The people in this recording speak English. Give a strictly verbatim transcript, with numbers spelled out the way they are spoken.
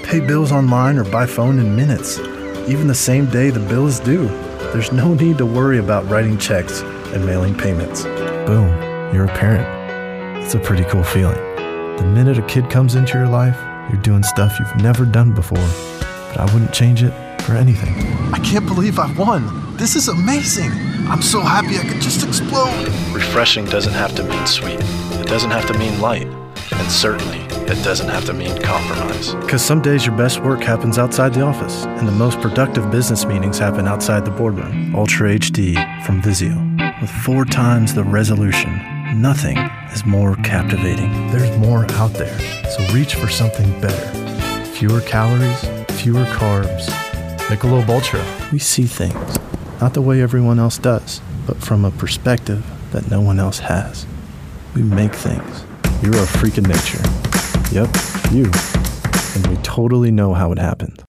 pay bills online or by phone in minutes, even the same day the bill is due. There's no need to worry about writing checks and mailing payments. Boom, you're a parent. It's a pretty cool feeling. The minute a kid comes into your life, you're doing stuff you've never done before, but I wouldn't change it for anything. I can't believe I won. This is amazing. I'm so happy I could just explode. Refreshing doesn't have to mean sweet. It doesn't have to mean light. And certainly, it doesn't have to mean compromise. Because some days your best work happens outside the office, and the most productive business meetings happen outside the boardroom. Ultra H D from Vizio. With four times the resolution, nothing is more captivating. There's more out there, so reach for something better. Fewer calories, fewer carbs. Michelob Ultra. We see things, not the way everyone else does, but from a perspective that no one else has. We make things. You're a freak of nature. Yep, you. And we totally know how it happened.